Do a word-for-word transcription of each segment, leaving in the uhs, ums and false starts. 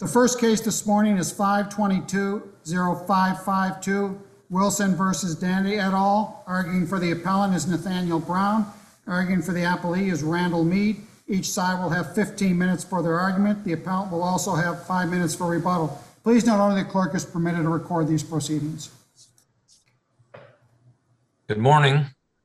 The first case this morning is five twenty-two oh five five two, Wilson versus Dandy et al. Arguing for the appellant is Nathaniel Brown. Arguing for the appellee is Randall Mead. Each side will have fifteen minutes for their argument. The appellant will also have five minutes for rebuttal. Please note only the clerk is permitted to record these proceedings. Good morning.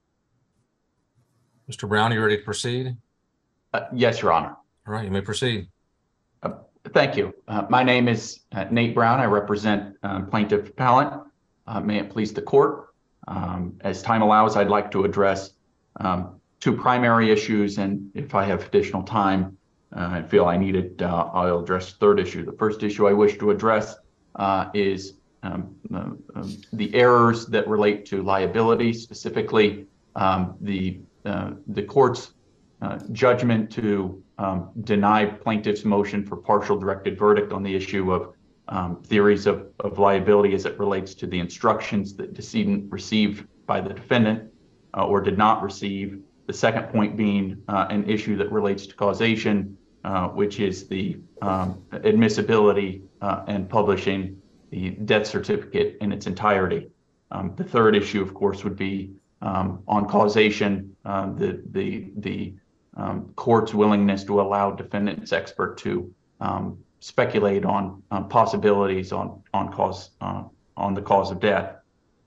Mister Brown, you ready to proceed? Uh, yes, Your Honor. All right, you may proceed. Uh, thank you. Uh, my name is uh, Nate Brown. I represent uh, plaintiff appellant. Uh, may it please the court. Um, as time allows, I'd like to address um, two primary issues, and if I have additional time, uh, I feel I need it, uh, I'll address the third issue. The first issue I wish to address uh, is um, uh, uh, the errors that relate to liability, specifically um, the uh, the court's uh, judgment to um, deny plaintiff's motion for partial directed verdict on the issue of um, theories of, of liability as it relates to the instructions that decedent received by the defendant uh, or did not receive. The second point being uh, an issue that relates to causation, uh, which is the um, admissibility uh, and publishing the death certificate in its entirety. Um, the third issue, of course, would be um, on causation, uh, the the the um, court's willingness to allow defendant's expert to um, speculate on um, possibilities on on cause uh, on the cause of death.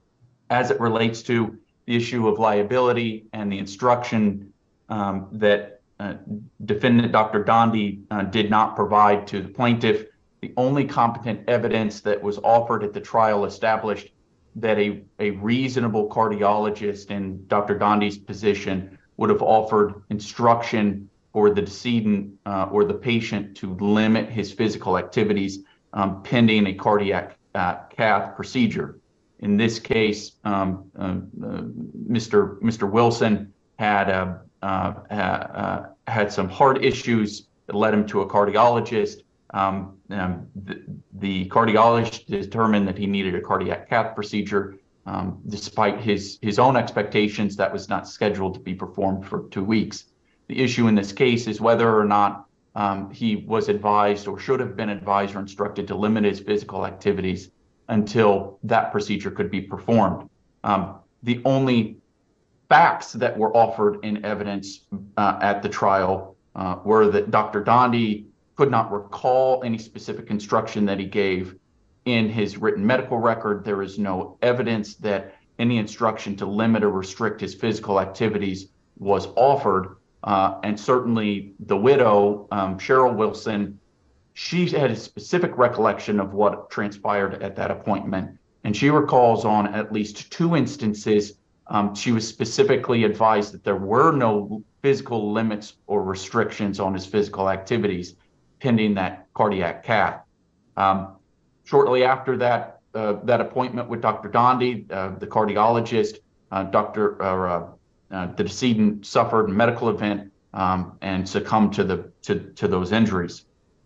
As it relates to the issue of liability and the instruction um, that uh, defendant Doctor Dondy uh, did not provide to the plaintiff, the only competent evidence that was offered at the trial established that a, a reasonable cardiologist in Doctor Dondy's position would have offered instruction for the decedent uh, or the patient to limit his physical activities um, pending a cardiac uh, cath procedure. In this case, um, uh, uh, Mister Mister Wilson had uh, uh, uh, had some heart issues that led him to a cardiologist. Um, um, the, the cardiologist determined that he needed a cardiac cath procedure. Um, despite his his own expectations, that was not scheduled to be performed for two weeks. The issue in this case is whether or not um, he was advised or should have been advised or instructed to limit his physical activities until that procedure could be performed. Um, the only facts that were offered in evidence uh, at the trial uh, were that Doctor Dondy could not recall any specific instruction that he gave in his written medical record. There is no evidence that any instruction to limit or restrict his physical activities was offered. Uh, and certainly the widow, um, Cheryl Wilson, she had a specific recollection of what transpired at that appointment. And she recalls on at least two instances, um, she was specifically advised that there were no physical limits or restrictions on his physical activities pending that cardiac cath. Um, shortly after that, uh, that appointment with Doctor Dondy, uh, the cardiologist, uh, Doctor uh, uh, the decedent suffered a medical event um, and succumbed to the to, to those injuries.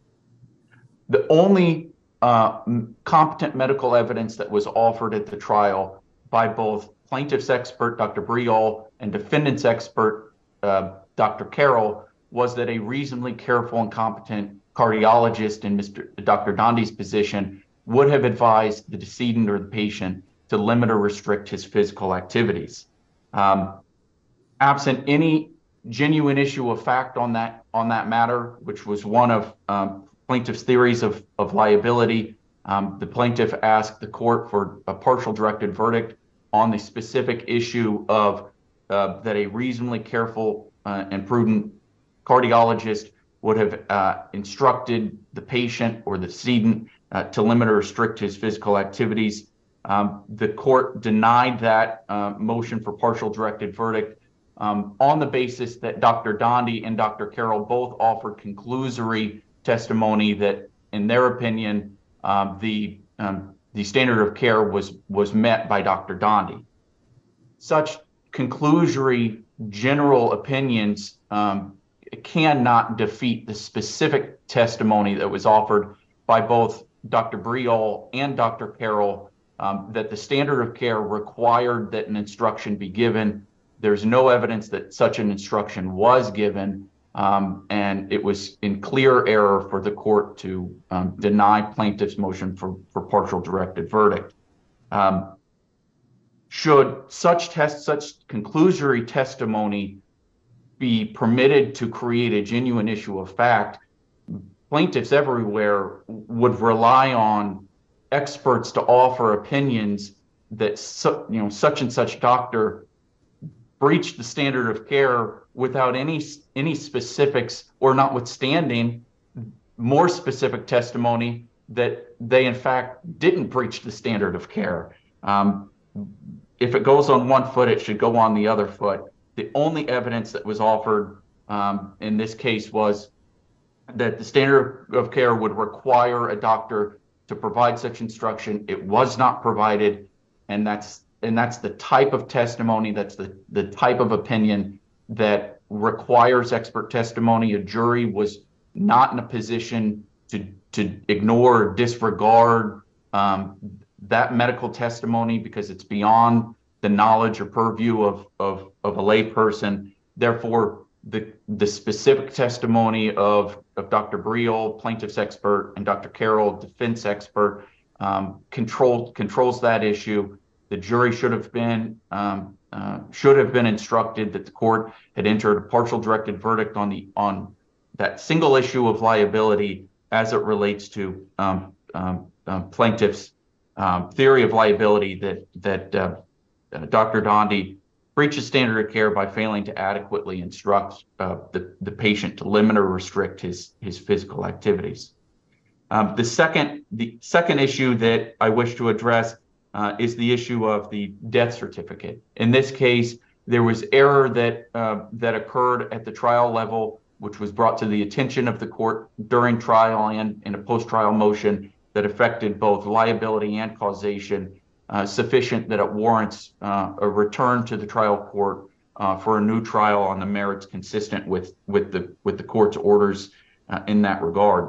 The only uh, competent medical evidence that was offered at the trial by both plaintiff's expert, Doctor Briol, and defendant's expert, uh, Doctor Carroll, was that a reasonably careful and competent cardiologist in Mister Doctor Dondy's position would have advised the decedent or the patient to limit or restrict his physical activities. Um, absent any genuine issue of fact on that on that matter, which was one of um, plaintiff's theories of, of liability, um, the plaintiff asked the court for a partial directed verdict on the specific issue of uh, that a reasonably careful uh, and prudent cardiologist would have uh, instructed the patient or the decedent uh, to limit or restrict his physical activities. Um, the court denied that uh, motion for partial directed verdict um, on the basis that Doctor Dondy and Doctor Carroll both offered conclusory testimony that, in their opinion, um, the um, the standard of care was was met by Doctor Dondy. Such conclusory general opinions um, cannot defeat the specific testimony that was offered by both Doctor Briol and Doctor Carroll um, that the standard of care required that an instruction be given. There's no evidence that such an instruction was given. Um, and it was in clear error for the court to um, deny plaintiff's motion for, for partial directed verdict. Um, should such test, such conclusory testimony be permitted to create a genuine issue of fact, plaintiffs everywhere would rely on experts to offer opinions that su- you know such and such doctor breached the standard of care without any any specifics, or notwithstanding more specific testimony that they in fact didn't breach the standard of care. Um, if it goes on one foot, it should go on the other foot. The only evidence that was offered um, in this case was that the standard of care would require a doctor to provide such instruction. It was not provided, and that's and that's the type of testimony, that's the, the type of opinion that requires expert testimony. A jury was not in a position to, to ignore or disregard um, that medical testimony because it's beyond the knowledge or purview of, of, of a lay person. Therefore, the, the specific testimony of, of Doctor Briel, plaintiff's expert, and Doctor Carroll, defense expert, um, control, controls that issue. The jury should have been um, uh, should have been instructed that the court had entered a partial directed verdict on the on that single issue of liability as it relates to um, um, uh, plaintiff's um, theory of liability that that uh, uh, Doctor Donde breaches standard of care by failing to adequately instruct uh, the the patient to limit or restrict his his physical activities. Um, the second the second issue that I wish to address Uh, is the issue of the death certificate. In this case, there was error that uh, that occurred at the trial level, which was brought to the attention of the court during trial and in a post-trial motion that affected both liability and causation, uh, sufficient that it warrants uh, a return to the trial court uh, for a new trial on the merits consistent with with the with the court's orders uh, in that regard.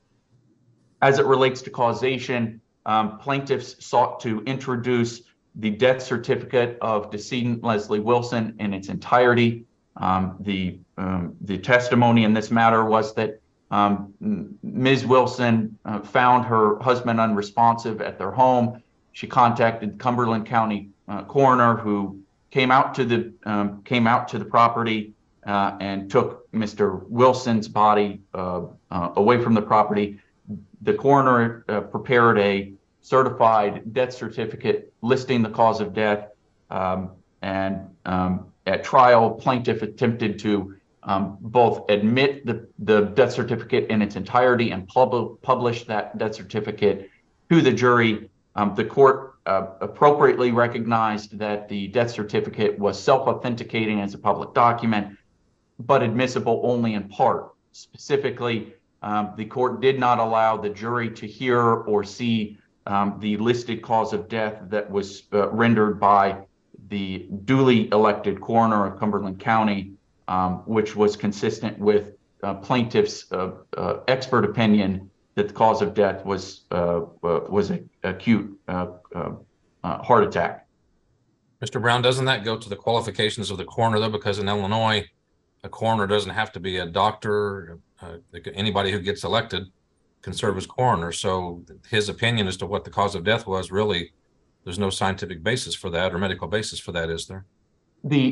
As it relates to causation, Um, plaintiffs sought to introduce the death certificate of decedent Leslie Wilson in its entirety. Um, the um, the testimony in this matter was that um, Miz Wilson uh, found her husband unresponsive at their home. She contacted Cumberland County uh, coroner, who came out to the um, came out to the property uh, and took Mister Wilson's body uh, uh, away from the property. The coroner uh, prepared a certified death certificate listing the cause of death, um, and um, at trial, plaintiff attempted to um, both admit the, the death certificate in its entirety and pub- publish that death certificate to the jury. Um, the court uh, appropriately recognized that the death certificate was self-authenticating as a public document, but admissible only in part. Specifically, Um, the court did not allow the jury to hear or see um, the listed cause of death that was uh, rendered by the duly elected coroner of Cumberland County, um, which was consistent with uh, plaintiff's uh, uh, expert opinion that the cause of death was uh, uh, was an acute uh, uh, uh, heart attack. Mister Brown, doesn't that go to the qualifications of the coroner, though? Because in Illinois, a coroner doesn't have to be a doctor. Uh, anybody who gets elected can serve as coroner. So his opinion as to what the cause of death was, really, there's no scientific basis for that or medical basis for that, is there? The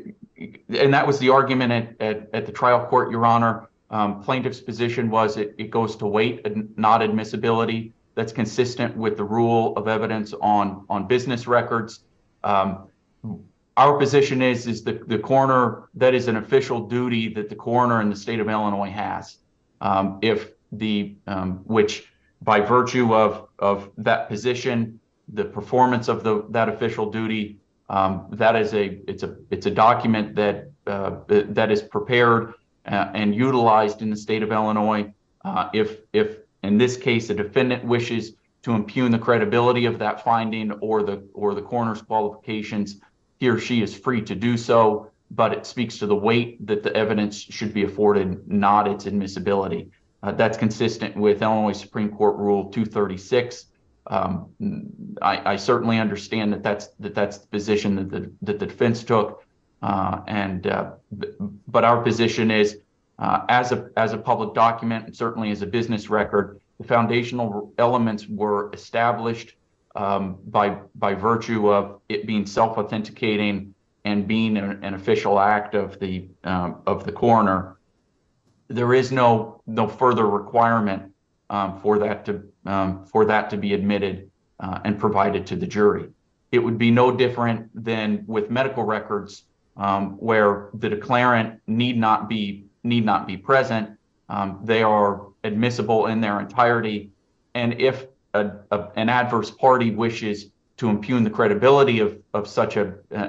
and that was the argument at, at, at the trial court, Your Honor. Um, plaintiff's position was it, it goes to weight and not admissibility. That's consistent with the rule of evidence on, on business records. Um, Our position is, is the, the coroner, that is an official duty that the coroner in the state of Illinois has. Um, if the, um, which by virtue of, of that position, the performance of the, that official duty, um, that is a, it's a, it's a document that, uh, that is prepared uh, and utilized in the state of Illinois. Uh, if, if in this case, a defendant wishes to impugn the credibility of that finding or the, or the coroner's qualifications, he or she is free to do so, but it speaks to the weight that the evidence should be afforded, not its admissibility. Uh, that's consistent with Illinois Supreme Court Rule two thirty-six. Um, I, I certainly understand that that's that that's the position that the that the defense took, uh, and uh, but our position is uh, as a as a public document and certainly as a business record. The foundational elements were established um, by by virtue of it being self-authenticating and being an, an official act of the um, of the coroner. There is no no further requirement um, for that to um, for that to be admitted uh, and provided to the jury. It would be no different than with medical records, um, where the declarant need not be need not be present. Um, they are admissible in their entirety, and if a, a, an adverse party wishes to impugn the credibility of of such a a,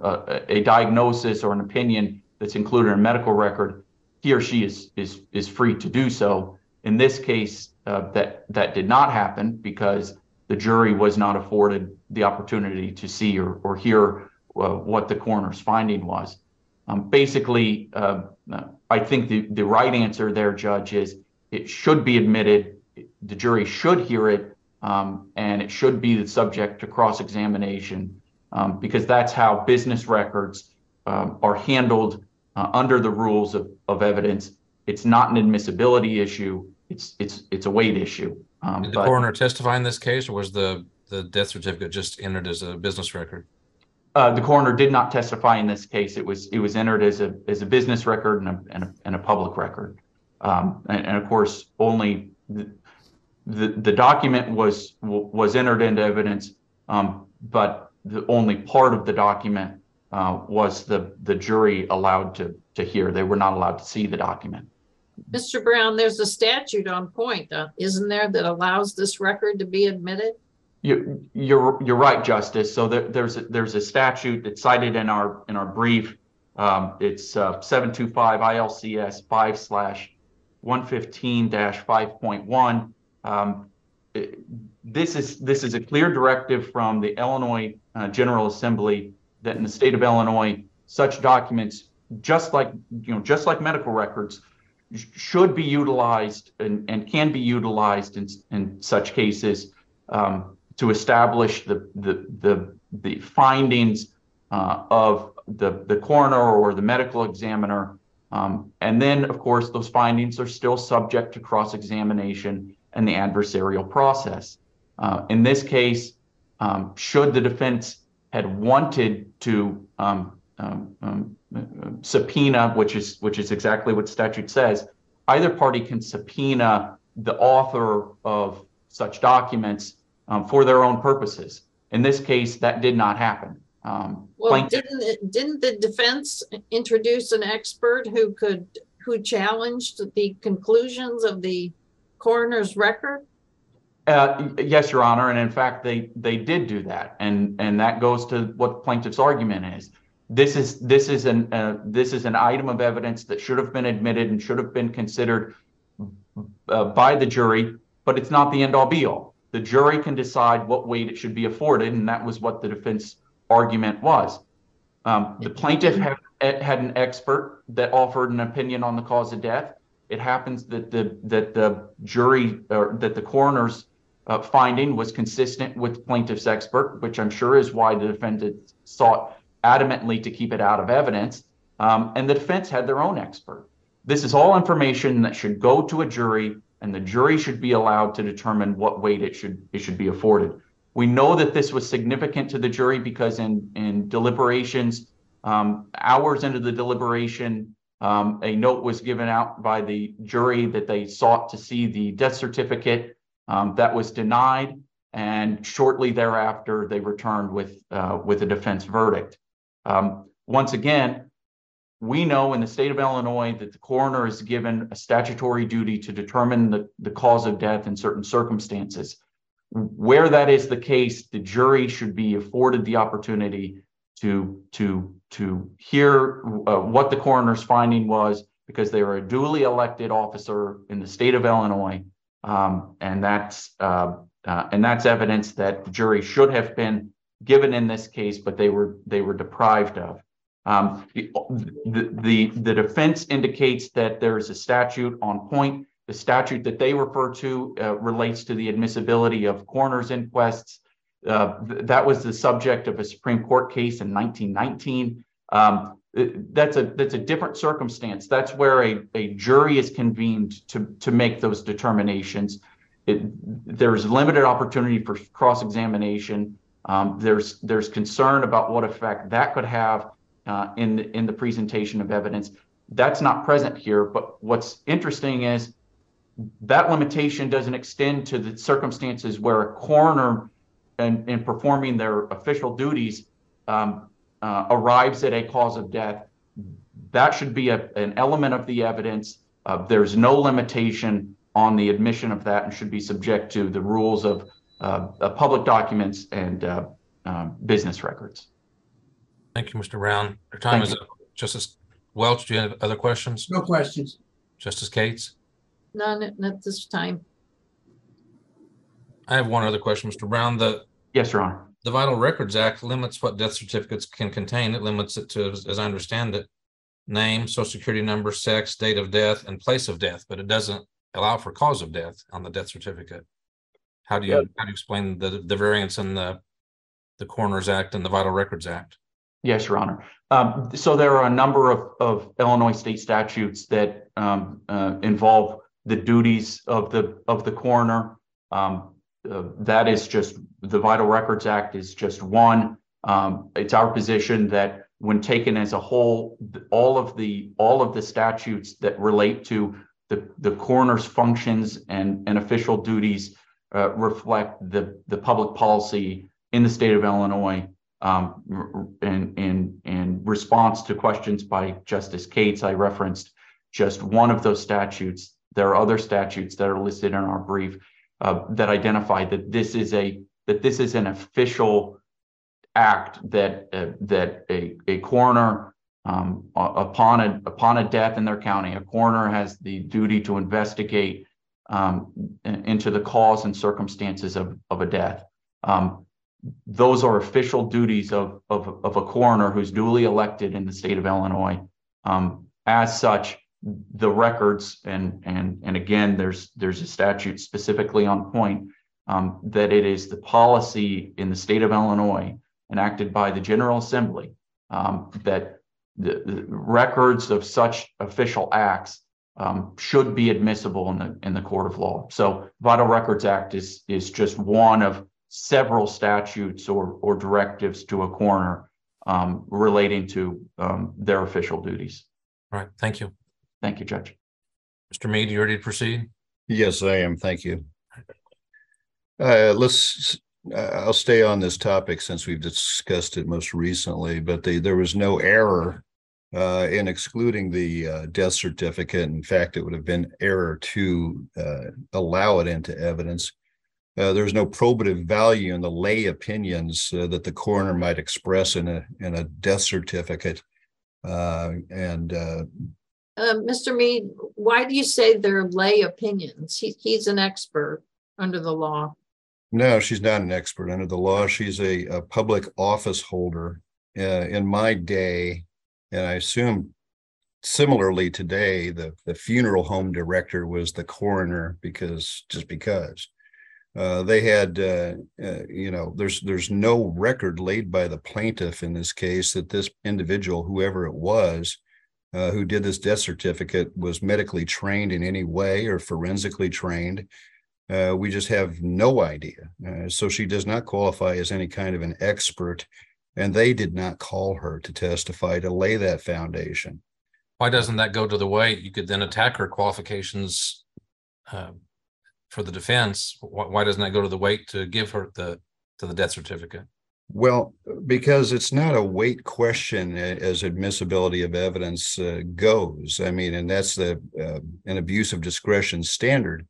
a a diagnosis or an opinion that's included in a medical record, he or she is is is free to do so. In this case, uh, that that did not happen because the jury was not afforded the opportunity to see or or hear uh, what the coroner's finding was. Um, basically, uh, I think the the right answer there, Judge, is it should be admitted. The jury should hear it, um, and it should be the subject to cross-examination, um, because that's how business records um, are handled uh, under the rules of, of evidence. It's not an admissibility issue. It's it's it's a weight issue. Um, Did the but, coroner testify in this case, or was the the death certificate just entered as a business record? Uh, the coroner did not testify in this case. It was it was entered as a as a business record and a and a, and a public record, um, and, and of course only the, the the document was was entered into evidence, um, but the only part of the document uh, was the the jury allowed to to hear. They were not allowed to see the document. Mister Brown, there's a statute on point, uh, isn't there, that allows this record to be admitted? You, you're you're right, Justice. So there, there's a, there's a statute that's cited in our in our brief. Um, it's uh, seven two five I L C S five slash one fifteen dash five point one. Um, it, this is this is a clear directive from the Illinois uh, General Assembly that in the state of Illinois, such documents, just like you know, just like medical records, sh should be utilized and, and can be utilized in in such cases. Um, to establish the the the, the findings uh, of the the coroner or the medical examiner, um, and then of course those findings are still subject to cross-examination and the adversarial process. Uh, in this case, um, should the defense had wanted to um, um, um, subpoena, which is which is exactly what statute says, either party can subpoena the author of such documents Um, for their own purposes. In this case, that did not happen. Um, well, didn't it, didn't the defense introduce an expert who could who challenged the conclusions of the coroner's record? Uh, yes, Your Honor, and in fact, they they did do that, and and that goes to what the plaintiff's argument is. This is this is an uh, this is an item of evidence that should have been admitted and should have been considered uh, by the jury, but it's not the end all be all. The jury can decide what weight it should be afforded, and that was what the defense argument was. Um, the plaintiff had, had an expert that offered an opinion on the cause of death. It happens that the that the jury or that the coroner's uh, finding was consistent with plaintiff's expert, which I'm sure is why the defendant sought adamantly to keep it out of evidence. Um, and the defense had their own expert. This is all information that should go to a jury, and the jury should be allowed to determine what weight it should it should be afforded. We know that this was significant to the jury because in, in deliberations, um, hours into the deliberation, um, a note was given out by the jury that they sought to see the death certificate. Um, that was denied, and shortly thereafter, they returned with, uh, with a defense verdict. Um, once again, we know in the state of Illinois that the coroner is given a statutory duty to determine the, the cause of death in certain circumstances. Where that is the case, the jury should be afforded the opportunity to, to, to hear uh, what the coroner's finding was, because they are a duly elected officer in the state of Illinois. Um, and that's uh, uh, and that's evidence that the jury should have been given in this case, but they were they were deprived of. Um, the, the, the defense indicates that there is a statute on point. The statute that they refer to uh, relates to the admissibility of coroner's inquests. Uh, th that was the subject of a Supreme Court case in nineteen nineteen. Um, that's a that's a different circumstance. That's where a, a jury is convened to, to make those determinations. It, there's limited opportunity for cross-examination. Um, there's there's concern about what effect that could have uh, in the, in the presentation of evidence. That's not present here. But what's interesting is that limitation doesn't extend to the circumstances where a coroner, in, in performing their official duties, um, uh, arrives at a cause of death. That should be a, an element of the evidence. Uh, there's no limitation on the admission of that and should be subject to the rules of uh, uh, public documents and uh, uh, business records. Thank you, Mister Brown. Your time Thank is up. Justice Welch, do you have other questions? No questions. Justice Cates? None at at this time. I have one other question, Mister Brown. The Yes, Your Honor. the Vital Records Act limits what death certificates can contain. It limits it to, as, as I understand it, name, social security number, sex, date of death, and place of death, but it doesn't allow for cause of death on the death certificate. How do you Yep. how do you explain the the variance in the the Coroner's Act and the Vital Records Act? Yes, Your Honor. Um, so there are a number of, of Illinois state statutes that um, uh, involve the duties of the of the coroner. Um, uh, that is just the Vital Records Act is just one. Um, it's our position that when taken as a whole, all of the all of the statutes that relate to the the coroner's functions and and official duties uh, reflect the the public policy in the state of Illinois. Um, in, in, in response to questions by Justice Cates, I referenced just one of those statutes. There are other statutes that are listed in our brief uh, that identify that this is a that this is an official act that uh, that a, a coroner um, upon a upon a death in their county, a coroner has the duty to investigate um, into the cause and circumstances of, of a death. Um, Those are official duties of, of, of a coroner who's duly elected in the state of Illinois. Um, as such, the records, and, and, and again, there's, there's a statute specifically on point um, that it is the policy in the state of Illinois enacted by the General Assembly um, that the, the records of such official acts um, should be admissible in the, in the court of law. So Vital Records Act is, is just one of several statutes or, or directives to a coroner um, relating to um, their official duties. All right, thank you. Thank you, Judge. Mister Mead, you ready to proceed? Yes, I am. Thank you. Uh, let's, uh, I'll stay on this topic since we've discussed it most recently, but the, there was no error uh, in excluding the uh, death certificate. In fact, it would have been error to uh, allow it into evidence. Uh, there's no probative value in the lay opinions uh, that the coroner might express in a in a death certificate. Uh, and uh, Uh, Mister Mead, why do you say they're lay opinions? He, he's an expert under the law. no, she's not an expert under the law. She's a, a public office holder. Uh, in my day, and I assume similarly today, the, the funeral home director was the coroner because just because. Uh, they had, uh, uh, you know, there's there's no record laid by the plaintiff in this case that this individual, whoever it was, uh, who did this death certificate was medically trained in any way or forensically trained. Uh, we just have no idea. Uh, so she does not qualify as any kind of an expert, and they did not call her to testify to lay that foundation. Why doesn't that go to the weight? You could then attack her qualifications uh, for the defense. Why, why doesn't that go to the weight to give her the to the death certificate? Well, because it's not a weight question as admissibility of evidence uh, goes. I mean, and that's the uh, an abuse of discretion standard.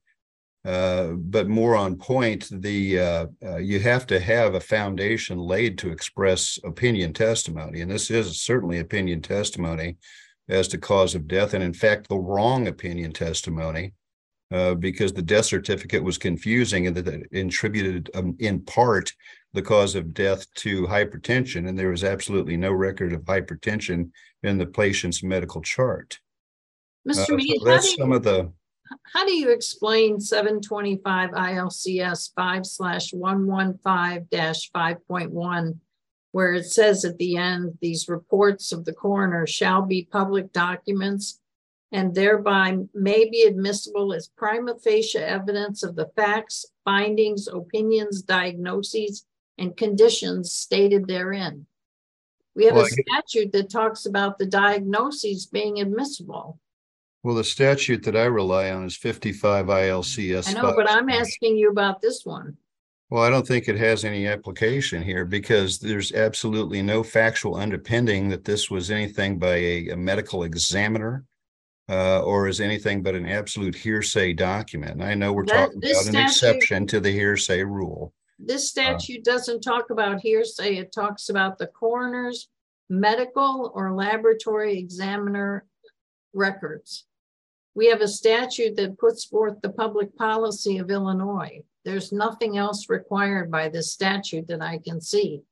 Uh, but more on point, the uh, uh, you have to have a foundation laid to express opinion testimony, and this is certainly opinion testimony as to cause of death, and in fact, the wrong opinion testimony. Uh, because the death certificate was confusing and that it attributed um, in part the cause of death to hypertension, and there was absolutely no record of hypertension in the patient's medical chart. Mister Uh, Mead, so how, that's do some you, of the. how do you explain seven twenty-five I L C S five slash one one five dash five point one where it says at the end, these reports of the coroner shall be public documents and thereby may be admissible as prima facie evidence of the facts, findings, opinions, diagnoses, and conditions stated therein. We have Well, a I get- statute that talks about the diagnoses being admissible. Well, the statute that I rely on is fifty-five I L C S. I know, but I'm asking you about this one. Well, I don't think it has any application here because there's absolutely no factual underpinning that this was anything by a, a medical examiner uh, or is anything but an absolute hearsay document. And I know we're That- talking this about an statute- exception to the hearsay rule. This statute doesn't talk about hearsay. It talks about the coroner's medical or laboratory examiner records. We have a statute that puts forth the public policy of Illinois. There's nothing else required by this statute that I can see.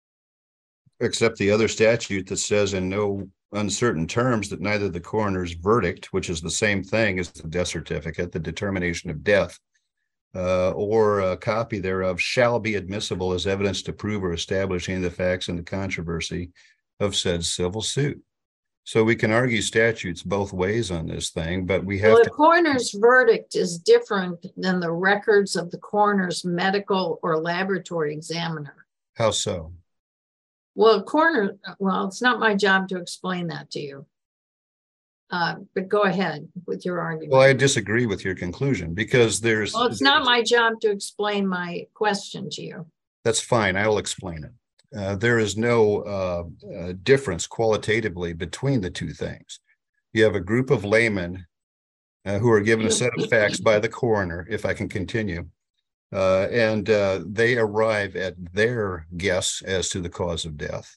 Except the other statute that says in no uncertain terms that neither the coroner's verdict, which is the same thing as the death certificate, the determination of death, uh, or a copy thereof shall be admissible as evidence to prove or establish any of the facts in the controversy of said civil suit. So we can argue statutes both ways on this thing, but we have Well, a to. coroner's verdict is different than the records of the coroner's medical or laboratory examiner. How so? Well, coroner, well, it's not my job to explain that to you. Uh, but go ahead with your argument. Well, I disagree with your conclusion because there's. Well, it's not my job to explain my question to you. That's fine. I will explain it. Uh, there is no uh, uh, difference qualitatively between the two things. You have a group of laymen uh, who are given a set of facts by the coroner, if I can continue, uh, and uh, they arrive at their guess as to the cause of death.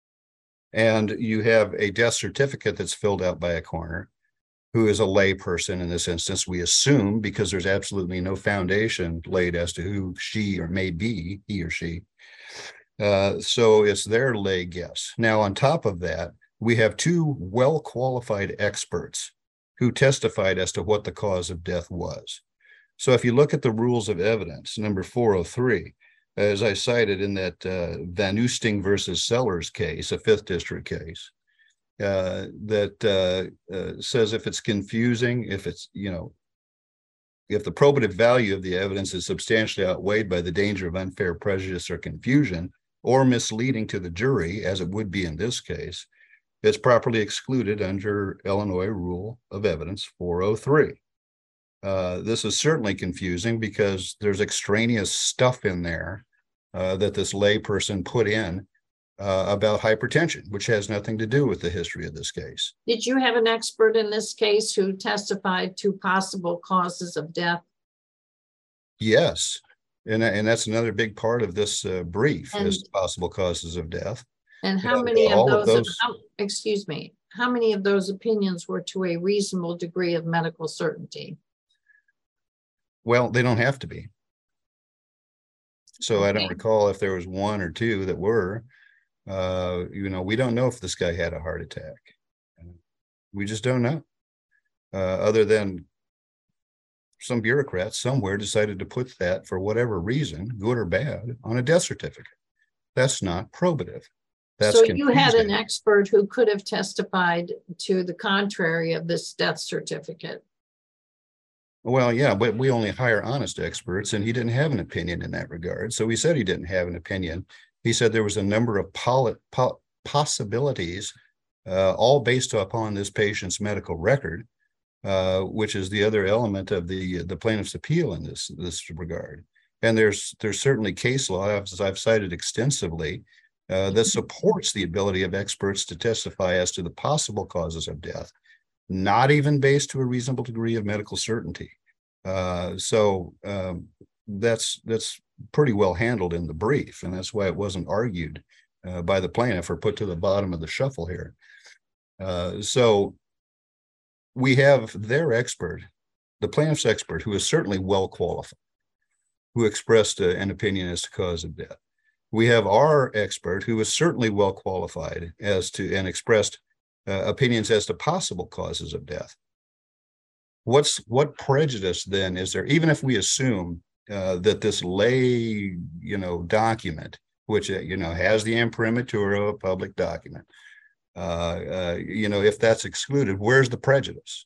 And you have a death certificate that's filled out by a coroner who is a lay person in this instance, we assume, because there's absolutely no foundation laid as to who she or may be, he or she. Uh, so it's their lay guess. Now, on top of that, we have two well-qualified experts who testified as to what the cause of death was. So if you look at the rules of evidence, number four oh three, as I cited in that uh, Van Oosting versus Sellers case, a fifth district case, uh, that uh, uh, says if it's confusing, if it's, you know, if the probative value of the evidence is substantially outweighed by the danger of unfair prejudice or confusion, or misleading to the jury, as it would be in this case, it's properly excluded under Illinois Rule of Evidence four oh three. Uh, this is certainly confusing because there's extraneous stuff in there uh, that this lay person put in uh, about hypertension, which has nothing to do with the history of this case. Did you have an expert in this case who testified to possible causes of death? Yes. And, and that's another big part of this uh, brief And- is possible causes of death. And how Yeah, many of all of those, those- how- excuse me, how many of those opinions were to a reasonable degree of medical certainty? Well, they don't have to be. So I don't Okay. recall if there was one or two that were. Uh, you know, we don't know if this guy had a heart attack. We just don't know. Uh, other than some bureaucrats somewhere decided to put that for whatever reason, good or bad, on a death certificate. That's not probative. That's So you had an confusing. expert who could have testified to the contrary of this death certificate. Well, yeah, but we only hire honest experts, and he didn't have an opinion in that regard. So he said he didn't have an opinion. He said there was a number of poli- po- possibilities, uh, all based upon this patient's medical record, uh, which is the other element of the the plaintiff's appeal in this this regard. And there's there's certainly case law, as I've cited extensively, uh, that supports the ability of experts to testify as to the possible causes of death, not even based to a reasonable degree of medical certainty. Uh, so um, that's that's pretty well handled in the brief, and that's why it wasn't argued uh, by the plaintiff or put to the bottom of the shuffle here. Uh, so we have their expert, the plaintiff's expert, who is certainly well qualified, who expressed uh, an opinion as to cause of death. We have our expert, who is certainly well qualified as to and expressed uh, opinions as to possible causes of death. What's what prejudice then is there, even if we assume uh, that this lay, you know, document which, uh, you know, has the imprimatur of a public document. Uh, uh, you know, if that's excluded, where's the prejudice?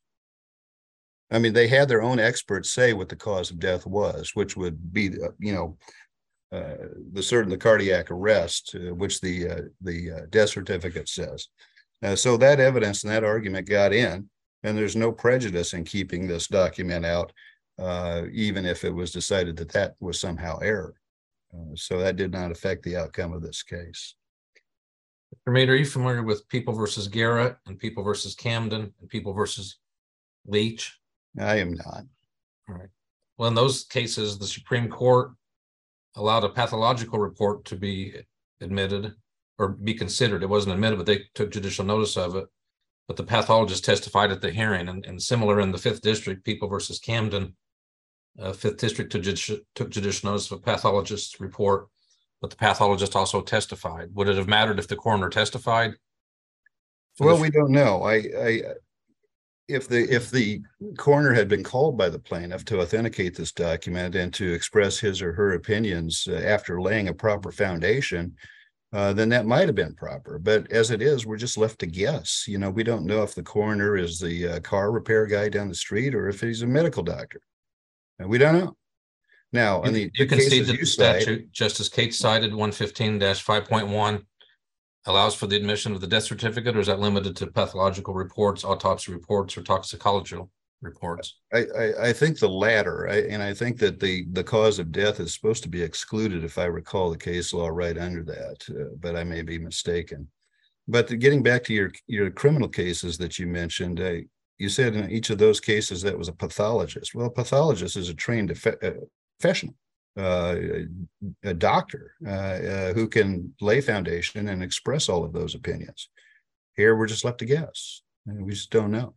I mean, they had their own experts say what the cause of death was, which would be, uh, you know, uh, the certain the cardiac arrest, uh, which the uh, the uh, death certificate says. Uh, so that evidence and that argument got in, and there's no prejudice in keeping this document out, uh, even if it was decided that that was somehow error. Uh, so that did not affect the outcome of this case. Mister Mead, are you familiar with People versus Garrett and People versus Camden and People versus Leach? I am not. All right. Well, in those cases, the Supreme Court allowed a pathological report to be admitted or be considered. It wasn't admitted, but they took judicial notice of it. But the pathologist testified at the hearing, and, and similar in the Fifth District, People versus Camden, uh, Fifth District took judicial, took judicial notice of a pathologist's report, but the pathologist also testified. Would it have mattered if the coroner testified? Well, we don't know. I, I, if the if the coroner had been called by the plaintiff to authenticate this document and to express his or her opinions uh, after laying a proper foundation, uh, then that might have been proper. But as it is, we're just left to guess. You know, we don't know if the coroner is the uh, car repair guy down the street or if he's a medical doctor. And we don't know. Now, You, in the, you the can see cases that you the cite, statute, Justice Cates cited one fifteen dash five point one, allows for the admission of the death certificate, or is that limited to pathological reports, autopsy reports, or toxicological reports? I, I, I think the latter, I, and I think that the the cause of death is supposed to be excluded, if I recall the case law right under that, uh, but I may be mistaken. But the, getting back to your your criminal cases that you mentioned, uh, you said in each of those cases that was a pathologist. Well, a pathologist is a trained uh, professional, uh, a doctor uh, uh, who can lay foundation and express all of those opinions. Here, we're just left to guess, and we just don't know.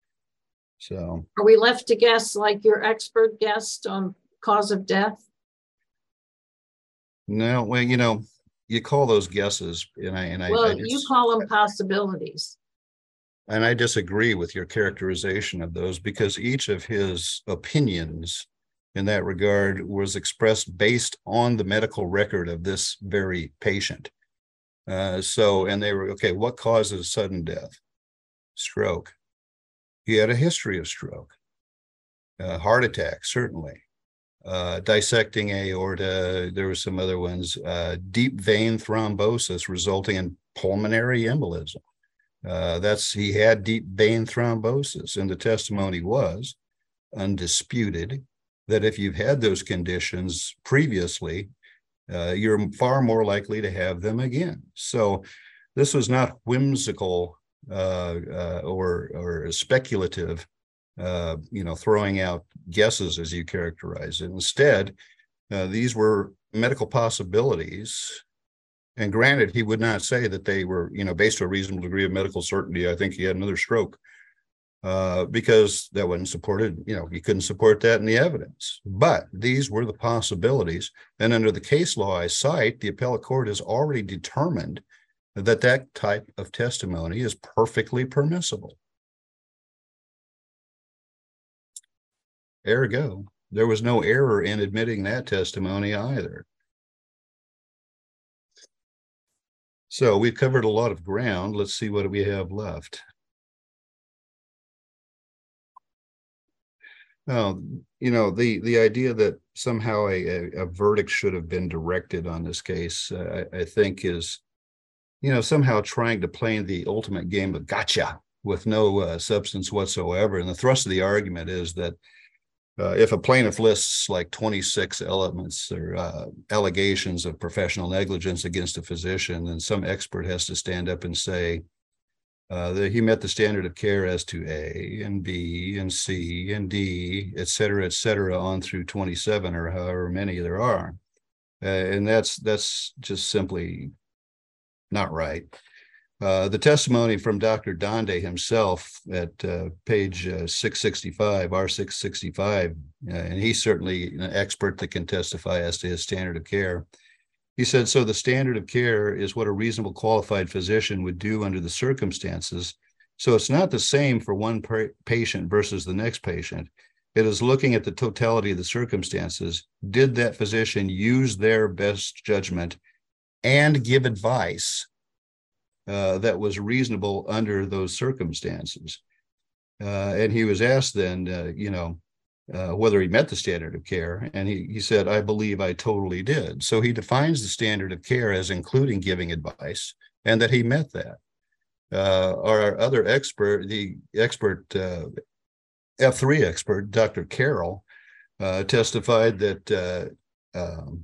So, Are we left to guess like your expert guessed on cause of death? no, well, you know, you call those guesses, and I and I, Well, I you just, call them possibilities. and I disagree with your characterization of those, because each of his opinions in that regard was expressed based on the medical record of this very patient. Uh, so, and they were, okay, what causes sudden death? Stroke. He had a history of stroke. Uh, heart attack, certainly. Uh, dissecting aorta, there were some other ones. Uh, deep vein thrombosis resulting in pulmonary embolism. Uh, that's, he had deep vein thrombosis, and the testimony was undisputed that if you've had those conditions previously, uh, you're far more likely to have them again. So this was not whimsical uh, uh, or, or speculative, uh, you know, throwing out guesses as you characterize it. Instead, uh, these were medical possibilities. And granted, he would not say that they were, you know, based on a reasonable degree of medical certainty. I think he had another stroke. Uh, because that wasn't supported, you know, you couldn't support that in the evidence. But these were the possibilities. And under the case law I cite, the appellate court has already determined that that type of testimony is perfectly permissible. Ergo, there was no error in admitting that testimony either. So we've covered a lot of ground. Let's see what we have left. Well, you know, the the idea that somehow a, a, a verdict should have been directed on this case, uh, I, I think is, you know, somehow trying to play the ultimate game of gotcha with no uh, substance whatsoever. And the thrust of the argument is that uh, if a plaintiff lists like twenty-six elements or uh, allegations of professional negligence against a physician, then some expert has to stand up and say, Uh, that he met the standard of care as to A and B and C and D, et cetera, et cetera, on through twenty-seven or however many there are. Uh, and that's that's just simply not right. Uh, the testimony from Doctor Donde himself at uh, page uh, six sixty-five, R six sixty-five, uh, and he's certainly an expert that can testify as to his standard of care. He said, so the standard of care is what a reasonable qualified physician would do under the circumstances. So it's not the same for one patient versus the next patient. It is looking at the totality of the circumstances. Did that physician use their best judgment and give advice uh, that was reasonable under those circumstances. Uh, and he was asked then, uh, you know, uh, whether he met the standard of care. And he, he said, I believe I totally did. So he defines the standard of care as including giving advice, and that he met that. Uh, our other expert, the expert, uh, F three expert, Doctor Carroll, uh, testified that uh, um,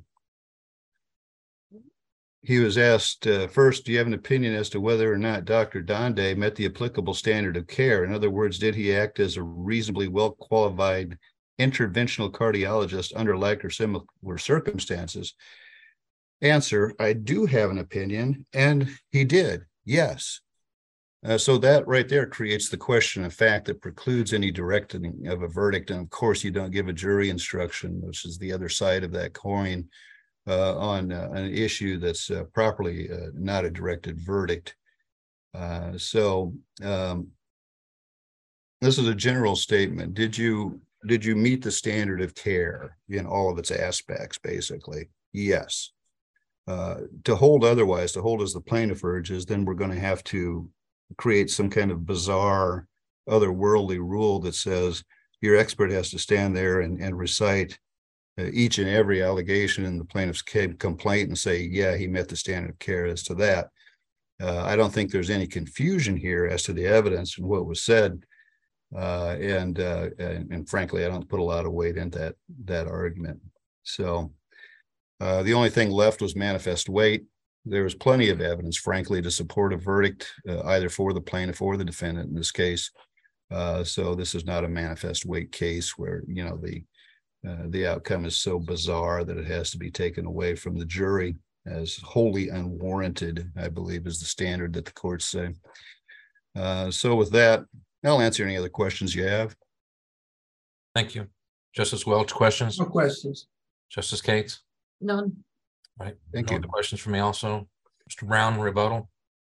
he was asked, uh, first, do you have an opinion as to whether or not Doctor Donde met the applicable standard of care? In other words, did he act as a reasonably well-qualified interventional cardiologist under like or similar circumstances? Answer, I do have an opinion, and he did, yes. Uh, so that right there creates the question of fact that precludes any directing of a verdict. And of course, you don't give a jury instruction, which is the other side of that coin, uh, on uh, an issue that's uh, properly uh, not a directed verdict. Uh, so um, this is a general statement. Did you did you meet the standard of care in all of its aspects, basically? Yes. Uh, to hold otherwise, to hold as the plaintiff urges, then we're going to have to create some kind of bizarre otherworldly rule that says your expert has to stand there and, and recite uh, each and every allegation in the plaintiff's complaint and say, yeah, he met the standard of care as to that. Uh, I don't think there's any confusion here as to the evidence and what was said. Uh, and, uh, and and frankly, I don't put a lot of weight into that, that argument. So uh, the only thing left was manifest weight. There was plenty of evidence, frankly, to support a verdict, uh, either for the plaintiff or the defendant in this case. Uh, so this is not a manifest weight case where, you know, the uh, the outcome is so bizarre that it has to be taken away from the jury as wholly unwarranted, I believe, is the standard that the courts say. Uh, so with that, I'll answer any other questions you have. Thank you. Justice Welch, questions? No questions. Justice Cates? None. Right. Thank No you. other questions for me also. Mister Brown, rebuttal.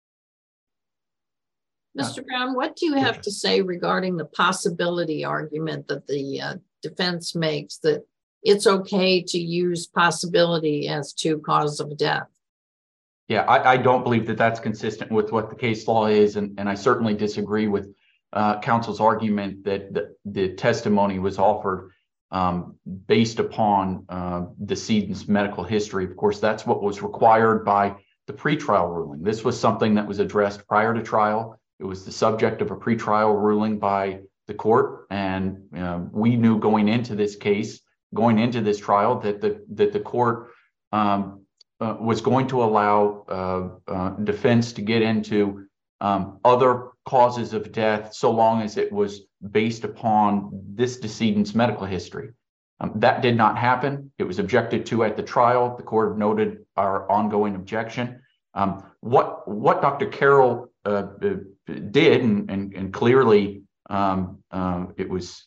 Mister Brown, what do you have to say regarding the possibility argument that the uh, defense makes that it's okay to use possibility as to cause of death? Yeah, I, I don't believe that that's consistent with what the case law is, and, and I certainly disagree with uh, counsel's argument that the, the testimony was offered um, based upon uh, decedent's medical history. Of course, that's what was required by the pretrial ruling. This was something that was addressed prior to trial. It was the subject of a pretrial ruling by the court, and uh, we knew going into this case, going into this trial, that the that the court um, uh, was going to allow uh, uh, defense to get into um, other causes of death, so long as it was based upon this decedent's medical history. Um, that did not happen. It was objected to at the trial. The court noted our ongoing objection. Um, what what Doctor Carroll uh, did, and, and, and clearly um, uh, it was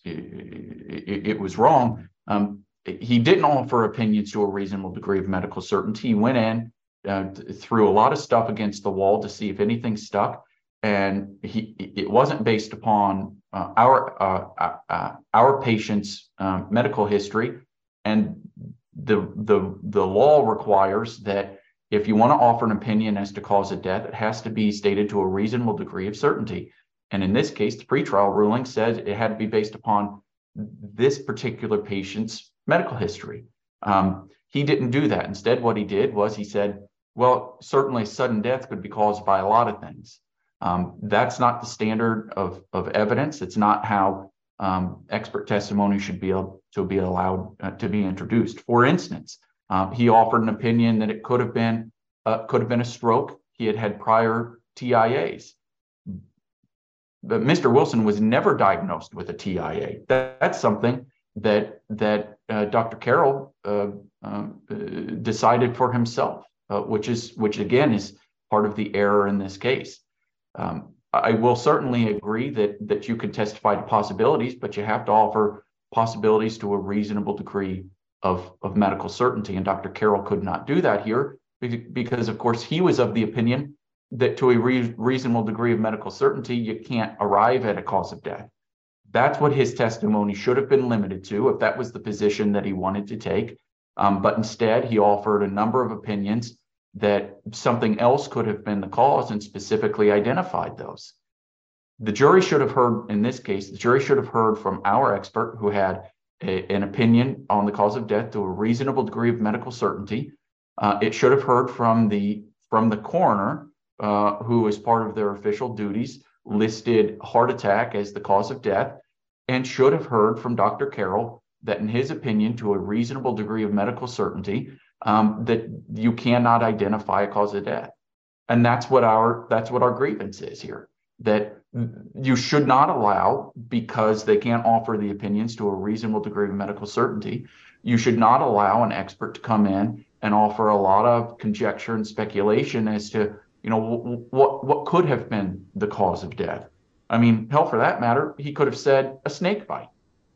it, it was wrong. Um, he didn't offer opinions to a reasonable degree of medical certainty. He went in, uh, threw a lot of stuff against the wall to see if anything stuck, and he it wasn't based upon uh, our uh, uh, our patient's um, medical history. And the the the law requires that if you want to offer an opinion as to cause of death, it has to be stated to a reasonable degree of certainty. And in this case, the pretrial ruling said it had to be based upon this particular patient's medical history. Um, he didn't do that. Instead, what he did was he said, well, certainly sudden death could be caused by a lot of things. Um, that's not the standard of, of evidence. It's not how um, expert testimony should be able to be allowed uh, to be introduced. For instance, uh, he offered an opinion that it could have been uh, could have been a stroke. He had had prior T I As. But Mister Wilson was never diagnosed with a T I A. That, that's something that that uh, Doctor Carroll uh, uh, decided for himself, uh, which is which again is part of the error in this case. Um, I will certainly agree that that you can testify to possibilities, but you have to offer possibilities to a reasonable degree of of medical certainty. And Doctor Carroll could not do that here because, of course, he was of the opinion that to a re- reasonable degree of medical certainty, you can't arrive at a cause of death. That's what his testimony should have been limited to if that was the position that he wanted to take. Um, but instead, he offered a number of opinions that something else could have been the cause and specifically identified those. The jury should have heard, in this case, the jury should have heard from our expert who had a, an opinion on the cause of death to a reasonable degree of medical certainty. Uh, it should have heard from the from the coroner, uh, who, as part of their official duties, listed heart attack as the cause of death, and should have heard from Doctor Carroll that, in his opinion, to a reasonable degree of medical certainty, um, that you cannot identify a cause of death. And that's what our that's what our grievance is here. That you should not allow, because they can't offer the opinions to a reasonable degree of medical certainty, you should not allow an expert to come in and offer a lot of conjecture and speculation as to, you know, what what could have been the cause of death. I mean, hell, for that matter, he could have said a snake bite,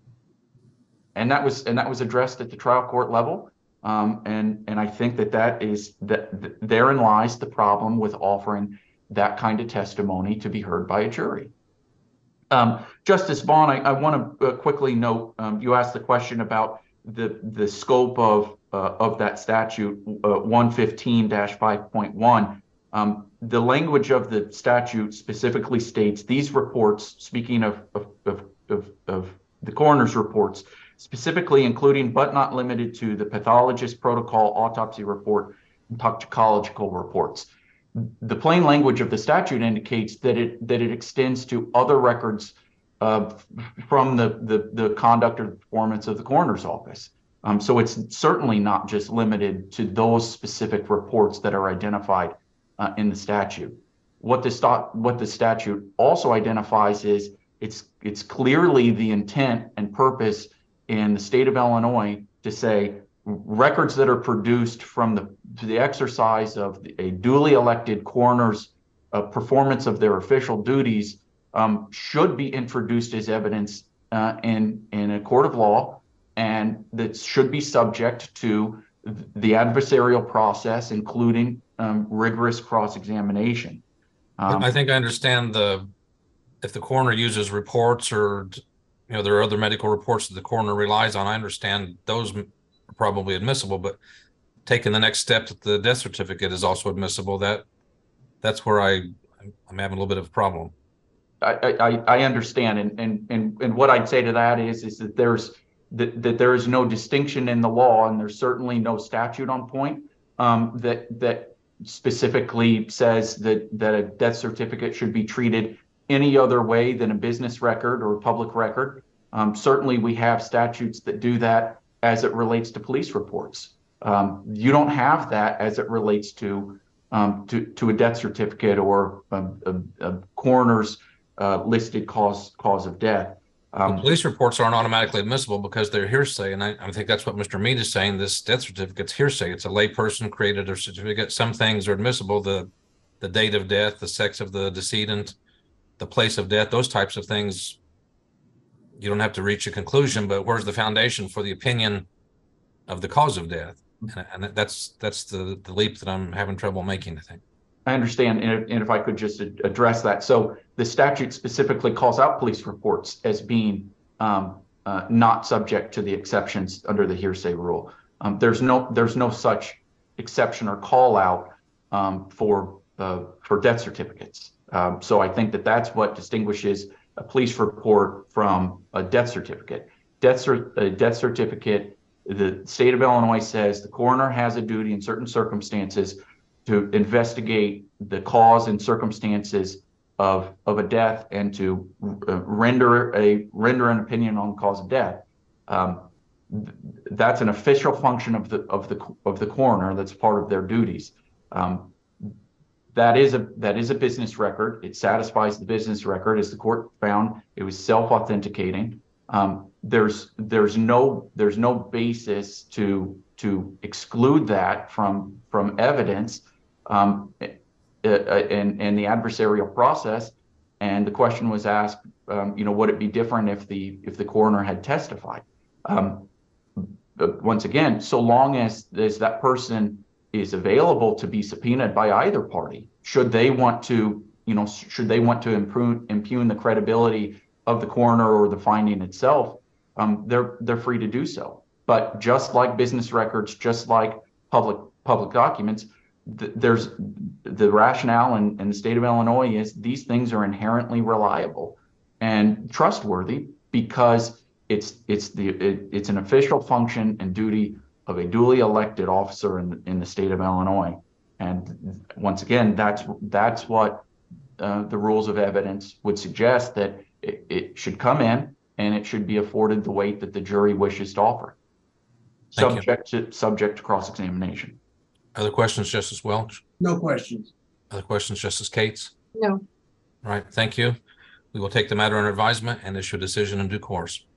and that was and that was addressed at the trial court level. Um, and and I think that that is that, that therein lies the problem with offering that kind of testimony to be heard by a jury. Um, Justice Vaughn, I, I want to uh, quickly note, um, you asked the question about the the scope of uh, of that statute, uh, one fifteen dash five point one. Um, the language of the statute specifically states these reports, speaking of of, of, of, of the coroner's reports, specifically including but not limited to the pathologist protocol, autopsy report, and toxicological reports. The plain language of the statute indicates that it that it extends to other records uh, from the, the the conduct or performance of the coroner's office. Um, so it's certainly not just limited to those specific reports that are identified uh, in the statute. What the st- what the statute also identifies is it's it's clearly the intent and purpose in the state of Illinois to say records that are produced from the the exercise of a duly elected coroner's uh, performance of their official duties um, should be introduced as evidence uh, in in a court of law, and that should be subject to the adversarial process, including um, rigorous cross-examination. Um, I think I understand the if the coroner uses reports or you know there are other medical reports that the coroner relies on. I understand those are probably admissible, but taking the next step that the death certificate is also admissible, that that's where I I'm having a little bit of a problem. I I, I understand, and and and and what I'd say to that is is that there's that, that there is no distinction in the law, and there's certainly no statute on point um, that that specifically says that that a death certificate should be treated any other way than a business record or a public record. Um, certainly, we have statutes that do that as it relates to police reports. Um, you don't have that as it relates to um, to, to a death certificate or a, a, a coroner's uh, listed cause cause of death. Um, the police reports aren't automatically admissible because they're hearsay, and I, I think that's what Mister Mead is saying. This death certificate's hearsay. It's a layperson created a certificate. Some things are admissible: the the date of death, the sex of the decedent, the place of death. Those types of things, you don't have to reach a conclusion. But where's the foundation for the opinion of the cause of death? And, and that's that's the the leap that I'm having trouble making, I think. I understand, and if, and if I could just address that. So the statute specifically calls out police reports as being um, uh, not subject to the exceptions under the hearsay rule. Um, there's no there's no such exception or call out um, for uh, for death certificates. Um, so I think that that's what distinguishes a police report from a death certificate. Death cer- a death certificate, the state of Illinois says the coroner has a duty in certain circumstances to investigate the cause and circumstances of of a death and to uh, render a render an opinion on the cause of death. Um, th- that's an official function of the of the of the coroner. That's part of their duties. Um, that is a that is a business record. It satisfies the business record, as the court found. It was self-authenticating. Um, there's there's no there's no basis to to exclude that from from evidence. Um, in, in the adversarial process, and the question was asked, um, you know, would it be different if the if the coroner had testified? Um, but once again, so long as, as that person is available to be subpoenaed by either party, should they want to, you know, should they want to improve, impugn the credibility of the coroner or the finding itself, um, they're they're free to do so. But just like business records, just like public public documents, th- there's the rationale in, in the state of Illinois is these things are inherently reliable and trustworthy because it's it's the it, it's an official function and duty of a duly elected officer in in the state of Illinois. And once again, that's that's what uh, the rules of evidence would suggest, that it, it should come in and it should be afforded the weight that the jury wishes to offer, Thank you. subject to subject to cross-examination. Other questions, Justice Welch? No questions. Other questions, Justice Cates? No, All right, thank you. We will take the matter under advisement and issue a decision in due course.